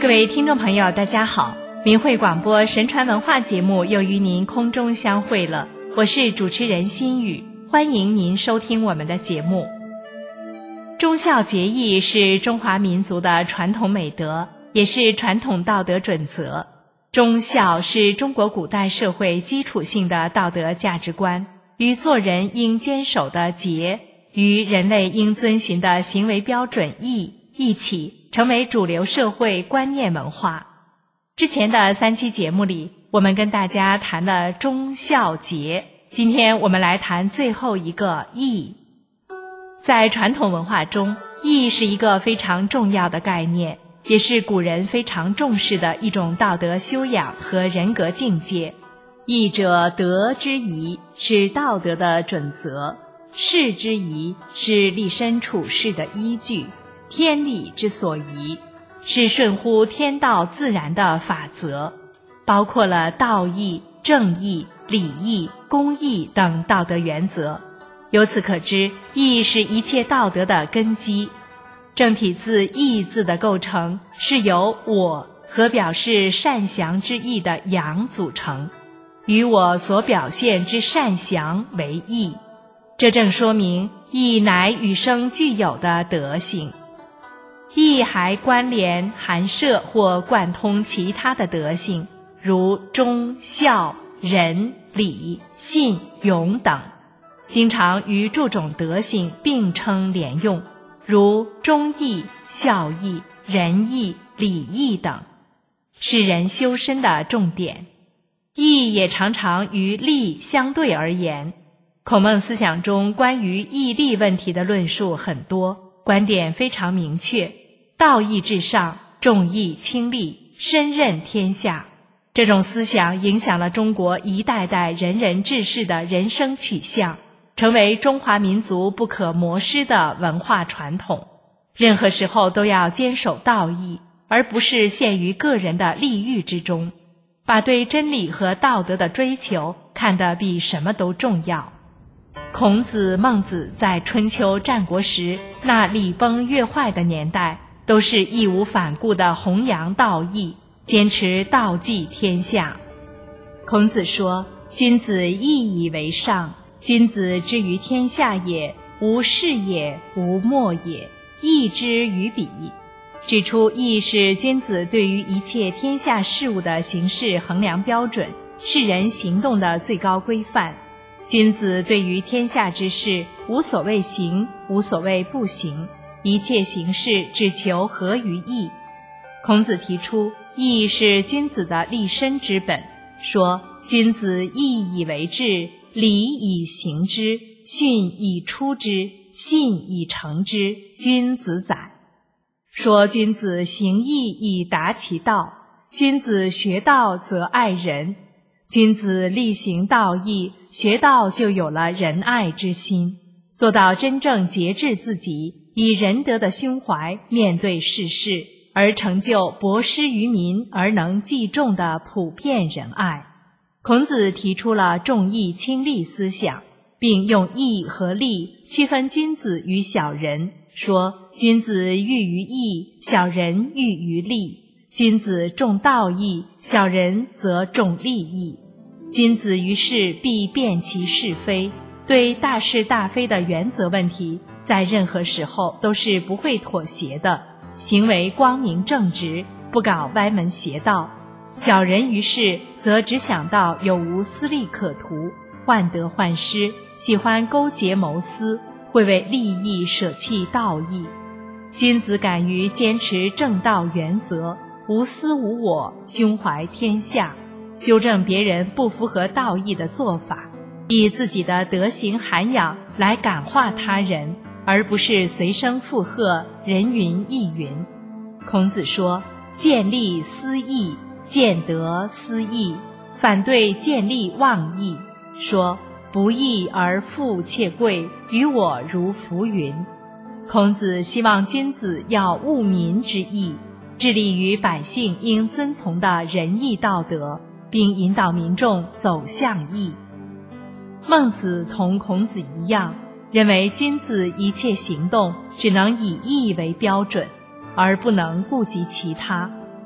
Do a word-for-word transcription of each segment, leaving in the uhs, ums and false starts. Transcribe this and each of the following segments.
各位听众朋友大家好，明慧广播神传文化节目又与您空中相会了，我是主持人心雨，欢迎您收听我们的节目。忠孝节义是中华民族的传统美德，也是传统道德准则。忠孝是中国古代社会基础性的道德价值观，与做人应坚守的节，与人类应遵循的行为标准义一起成为主流社会观念文化。之前的三期节目里，我们跟大家谈了忠孝节，今天我们来谈最后一个义。在传统文化中，义是一个非常重要的概念，也是古人非常重视的一种道德修养和人格境界。义者，德之宜，是道德的准则；事之宜，是立身处世的依据；天理之所宜，是顺乎天道自然的法则，包括了道义、正义、礼义、公义等道德原则。由此可知，义是一切道德的根基。正体字义字的构成是由我和表示善祥之意的阳组成，与我所表现之善祥为义。这正说明义乃与生俱有的德行。义还关联、含摄或贯通其他的德性，如忠、孝、仁、礼、信、勇等，经常与诸种德性并称连用，如忠义、孝义、仁义、礼义等，是人修身的重点。义也常常与利相对而言。孔孟思想中关于义利问题的论述很多，观点非常明确，道义至上，重义轻利，身任天下。这种思想影响了中国一代代仁人志士的人生取向，成为中华民族不可磨失的文化传统。任何时候都要坚守道义，而不是陷于个人的利欲之中，把对真理和道德的追求看得比什么都重要。孔子、孟子在春秋战国时那礼崩乐坏的年代，都是义无反顾地弘扬道义，坚持道济天下。孔子说：君子义以为上，君子之于天下也，无事也，无莫也，义之于彼。指出义是君子对于一切天下事物的行事衡量标准，是人行动的最高规范。君子对于天下之事，无所谓行，无所谓不行，一切行事只求合于义。孔子提出，义是君子的立身之本，说：君子义以为质，礼以行之，训以出之，信以成之，君子宰。说君子行义以达其道，君子学道则爱人，君子力行道义，学道就有了仁爱之心，做到真正节制自己，以仁德的胸怀面对世事，而成就博施于民而能济众的普遍仁爱。孔子提出了重义轻利思想，并用义和利区分君子与小人，说：君子喻于义，小人喻于利；君子重道义，小人则重利益。君子于事必辨其是非，对大是大非的原则问题，在任何时候都是不会妥协的，行为光明正直，不搞歪门邪道。小人于事则只想到有无私利可图，患得患失，喜欢勾结谋私，会为利益舍弃道义。君子敢于坚持正道原则，无私无我，胸怀天下，纠正别人不符合道义的做法，以自己的德行涵养来感化他人，而不是随声附和，人云亦云。孔子说：见利思义，见德思义，反对见利忘义，说：不义而富且贵，于我如浮云。孔子希望君子要务民之义，致力于百姓应遵从的仁义道德，并引导民众走向义。孟子同孔子一样，认为君子一切行动只能以义为标准，而不能顾及其他。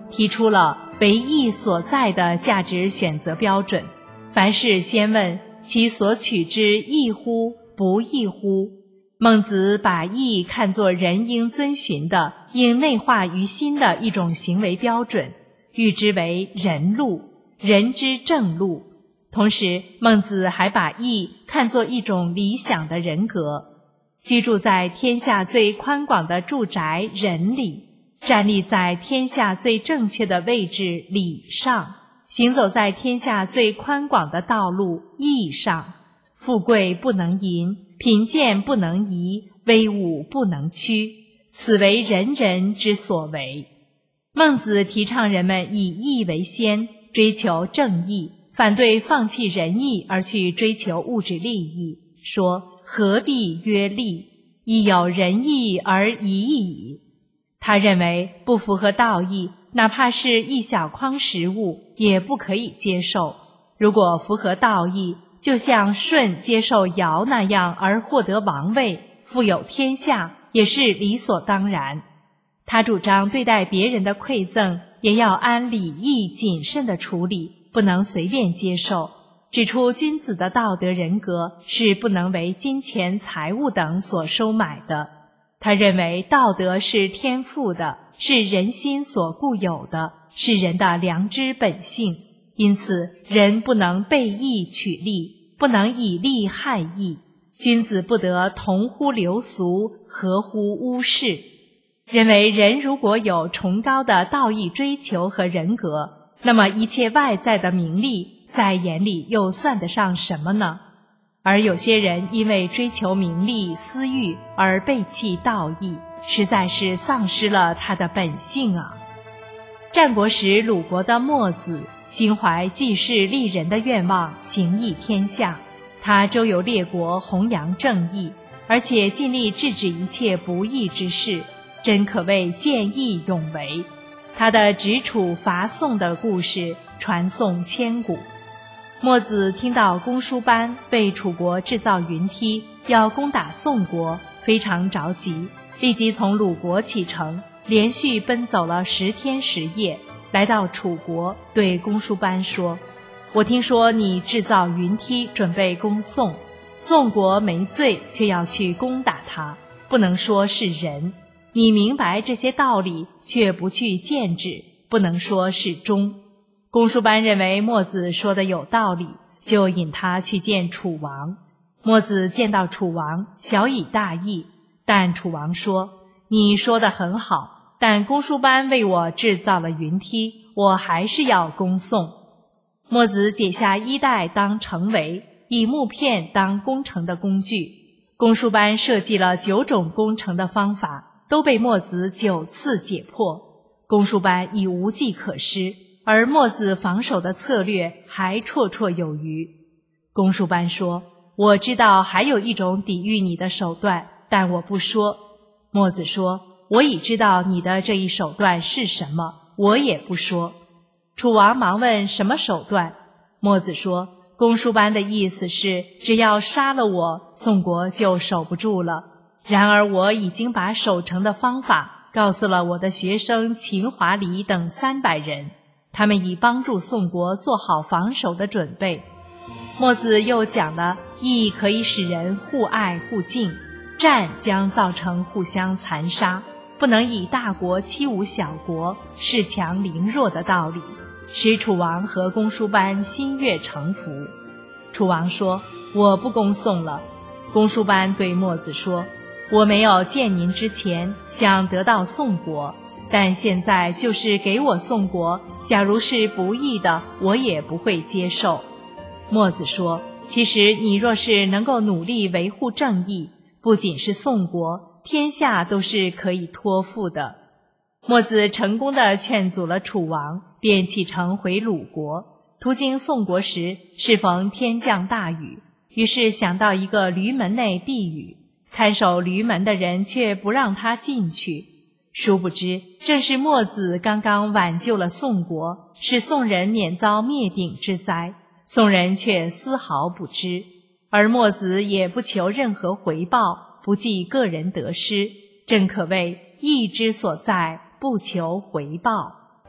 提出了为义所在的价值选择标准。凡事先问其所取之义乎不义乎。孟子把义看作人应遵循的、应内化于心的一种行为标准，喻之为人路，人之正路。同时，孟子还把义看作一种理想的人格，居住在天下最宽广的住宅仁里，站立在天下最正确的位置礼上，行走在天下最宽广的道路义上。富贵不能淫，贫贱不能移，威武不能屈，此为人人之所为。孟子提倡人们以义为先，追求正义，反对放弃仁义而去追求物质利益，说何必曰利，亦有仁义而已矣。他认为不符合道义，哪怕是一小筐食物也不可以接受。如果符合道义，就像舜接受尧那样而获得王位，富有天下，也是理所当然。他主张对待别人的馈赠也要按礼义谨慎的处理，不能随便接受，指出君子的道德人格是不能为金钱财物等所收买的。他认为道德是天赋的，是人心所固有的，是人的良知本性，因此人不能背义取利，不能以利害义。君子不得同乎流俗，合乎污事。认为人如果有崇高的道义追求和人格，那么一切外在的名利在眼里又算得上什么呢？而有些人因为追求名利私欲而背弃道义，实在是丧失了他的本性啊。战国时鲁国的墨子心怀济世利人的愿望，行义天下。他周游列国，弘扬正义，而且尽力制止一切不义之事，真可谓见义勇为。他的执楚伐宋的故事传颂千古。墨子听到公输班为楚国制造云梯，要攻打宋国，非常着急，立即从鲁国启程，连续奔走了十天十夜，来到楚国，对公输班说：我听说你制造云梯准备攻宋，宋国没罪却要去攻打他，不能说是仁。你明白这些道理，却不去践止，不能说是忠。公输班认为墨子说的有道理，就引他去见楚王。墨子见到楚王，小以大义，但楚王说：你说的很好，但公输班为我制造了云梯，我还是要攻宋。墨子解下衣带当城围，以木片当攻城的工具。公输班设计了九种攻城的方法，都被墨子九次解破。公输班已无计可施，而墨子防守的策略还绰绰有余。公输班说：我知道还有一种抵御你的手段，但我不说。墨子说：我已知道你的这一手段是什么，我也不说。楚王忙问什么手段？墨子说：公输班的意思是，只要杀了我，宋国就守不住了。然而我已经把守城的方法告诉了我的学生秦华黎等三百人，他们已帮助宋国做好防守的准备。墨子又讲了义可以使人互爱互敬，战将造成互相残杀，不能以大国欺侮小国，恃强凌弱的道理，使楚王和公输班心悦诚服。楚王说：我不攻宋了。公输班对墨子说：我没有见您之前想得到宋国，但现在就是给我宋国，假如是不义的，我也不会接受。墨子说：其实你若是能够努力维护正义，不仅是宋国，天下都是可以托付的。墨子成功地劝阻了楚王，便启程回鲁国。途经宋国时，适逢天降大雨，于是想到一个驴门内避雨，看守驴门的人却不让他进去。殊不知，正是墨子刚刚挽救了宋国，使宋人免遭灭顶之灾，宋人却丝毫不知。而墨子也不求任何回报，不计个人得失，正可谓义之所在，不求回报。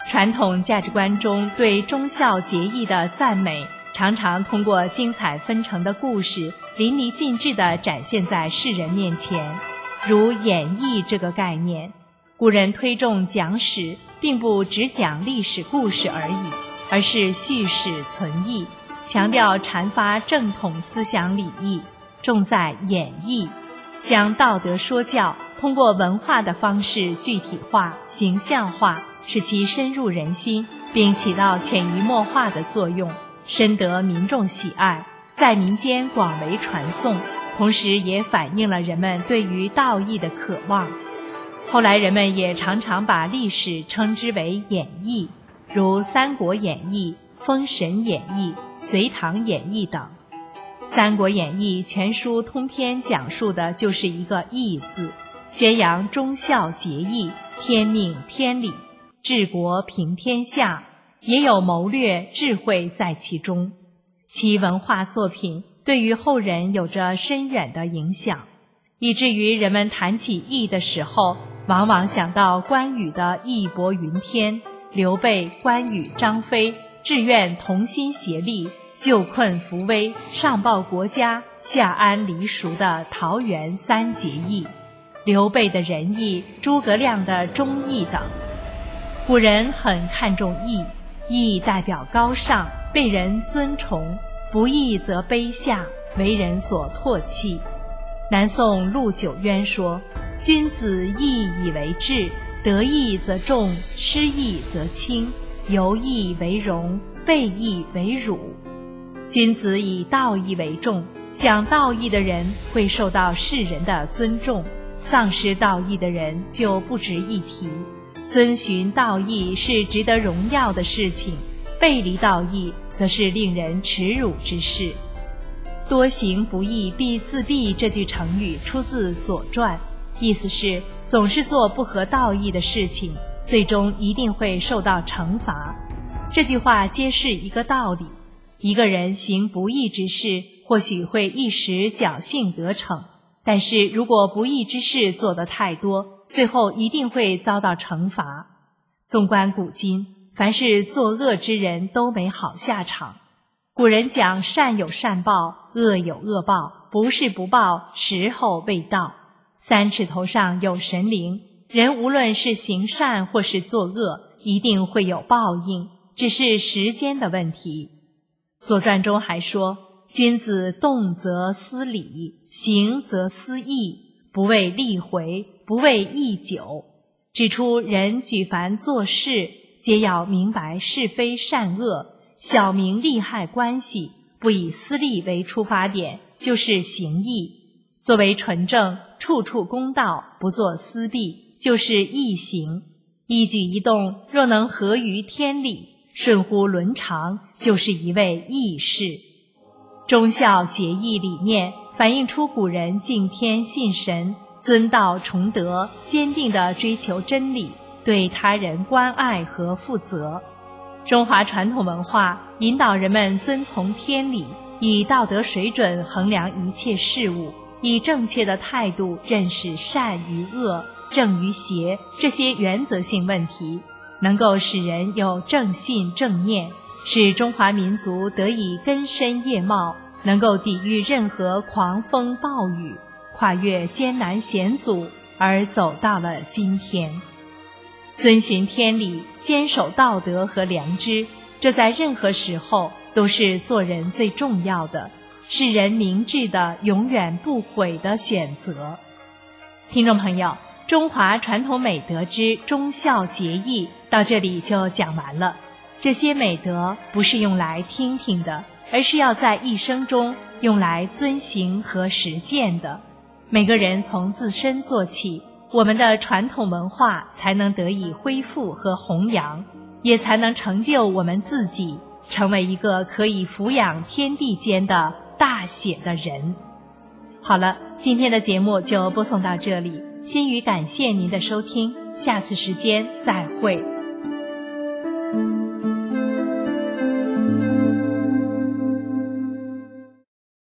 传统价值观中对忠孝节义的赞美，常常通过精彩纷呈的故事，淋漓尽致地展现在世人面前。如演义这个概念，古人推重讲史，并不只讲历史故事而已，而是叙史存义，强调阐发正统思想礼义，重在演绎，将道德说教通过文化的方式具体化、形象化，使其深入人心，并起到潜移默化的作用，深得民众喜爱，在民间广为传颂，同时也反映了人们对于道义的渴望。后来人们也常常把历史称之为演义，如《三国演义》、《封神演义》、《隋唐演义》等。《三国演义》全书通篇讲述的就是一个义字，宣扬忠孝节义、天命天理、治国平天下，也有谋略智慧在其中。其文化作品对于后人有着深远的影响，以至于人们谈起义的时候，往往想到关羽的义薄云天，刘备、关羽、张飞志愿同心协力，救困扶危，上报国家，下安黎蜀的桃园三结义，刘备的仁义，诸葛亮的忠义等。古人很看重义，义代表高尚，被人尊崇，不义则卑下，为人所唾弃。南宋陆九渊说，君子义以为质，得义则重，失义则轻，由义为荣，背义为辱。君子以道义为重，讲道义的人会受到世人的尊重，丧失道义的人就不值一提。遵循道义是值得荣耀的事情，背离道义则是令人耻辱之事。多行不义必自毙这句成语出自《左传》，意思是总是做不合道义的事情，最终一定会受到惩罚。这句话揭示一个道理，一个人行不义之事，或许会一时侥幸得逞，但是如果不义之事做得太多，最后一定会遭到惩罚。纵观古今，凡是作恶之人都没好下场。古人讲善有善报，恶有恶报，不是不报，时候未到。三尺头上有神灵，人无论是行善或是作恶，一定会有报应，只是时间的问题。左传中还说，君子动则思礼，行则思义，不为利回，不为益久，指出人举凡做事，皆要明白是非善恶，晓明利害关系，不以私利为出发点，就是行义。作为纯正，处处公道，不做私弊，就是义行。一举一动若能合于天理，顺乎伦常，就是一位义士。忠孝节义理念反映出古人敬天信神，尊道崇德，坚定地追求真理，对他人关爱和负责。中华传统文化引导人们遵从天理，以道德水准衡量一切事物，以正确的态度认识善与恶、正与邪这些原则性问题，能够使人有正信正念，使中华民族得以根深叶茂，能够抵御任何狂风暴雨，跨越艰难险阻，而走到了今天。遵循天理，坚守道德和良知，这在任何时候都是做人最重要的，是人明智的、永远不悔的选择。听众朋友，中华传统美德之忠孝节义到这里就讲完了。这些美德不是用来听听的，而是要在一生中用来遵行和实践的。每个人从自身做起，我们的传统文化才能得以恢复和弘扬，也才能成就我们自己，成为一个可以抚养天地间的大写的人。好了，今天的节目就播送到这里，心语感谢您的收听，下次时间再会。